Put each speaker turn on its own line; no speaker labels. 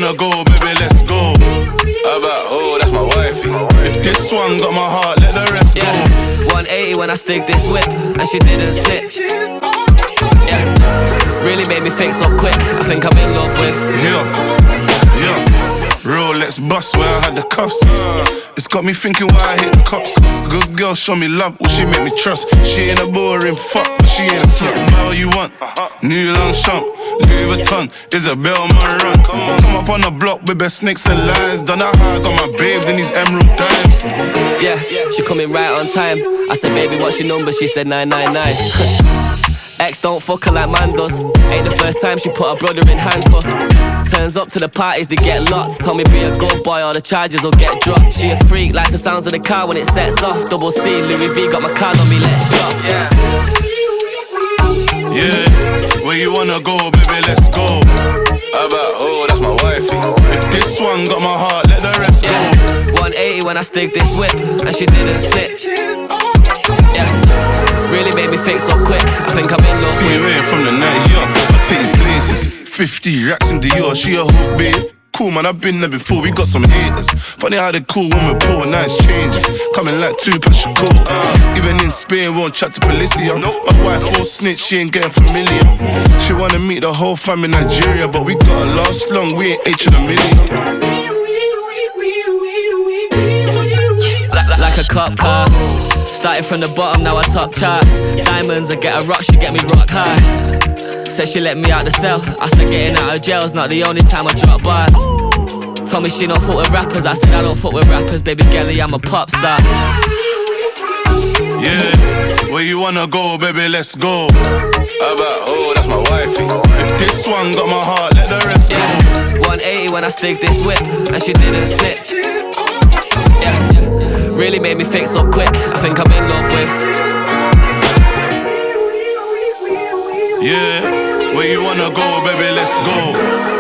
wanna go, baby, let's go. How about, oh, that's my wifey. If this one got my heart, let the rest go.
180 when I stick this whip, and she didn't snitch. Yeah, really made me fix up quick. I think I'm in love with.
Yeah. Rolex bust where I had the cuffs. It's got me thinking why I hit the cops. Good girl show me love, will she make me trust? She ain't a boring fuck, but she ain't a slut. Buy all you want, New Longchamp, Louis Vuitton, Isabel Marant. Come up on the block with best snakes and lies. Done that how I got my babes in these emerald dimes.
Yeah, she coming right on time. I said, baby, what's your number? She said 999. Ex don't fuck her like man does. Ain't the first time she put her brother in handcuffs. Turns up to the parties to get locked. Told me be a good boy or the charges will get dropped. She a freak, likes the sounds of the car when it sets off. Double C, Louis V, got my card on me, let's shop.
Yeah, where you wanna go, baby, let's go. How about, oh, that's my wifey. If this one got my heart, let the rest go.
180 when I stick this whip, and she didn't snitch. Yeah, really made me fix up quick. I think I'm in love with.
See you in from the night, yeah. I take you places. 50 racks in Dior, she a hoop, babe. Cool man, I've been there before, we got some haters. Funny how they cool when we pull nice changes. Coming like Tupac Shakur. Even in Spain, won't chat to Policia. My wife won't snitch, she ain't getting familiar. She wanna meet the whole fam in Nigeria, but we gotta last long, we ain't H in a million.
Like a cop car. Started from the bottom, now I top charts. Diamonds, I get a rock, she get me rock hard. Said she let me out the cell. I said getting out of jail's not the only time I drop bars. Told me she don't fuck with rappers. I said I don't fuck with rappers. Baby girlie, I'm a pop star.
Yeah, where you wanna go, baby, let's go. How about, oh, that's my wifey. If this one got my heart, let the rest go.
180 when I stick this whip, and she didn't snitch. Yeah, really made me fix up quick. I think I'm in love with.
Yeah, where you wanna go, baby, let's go.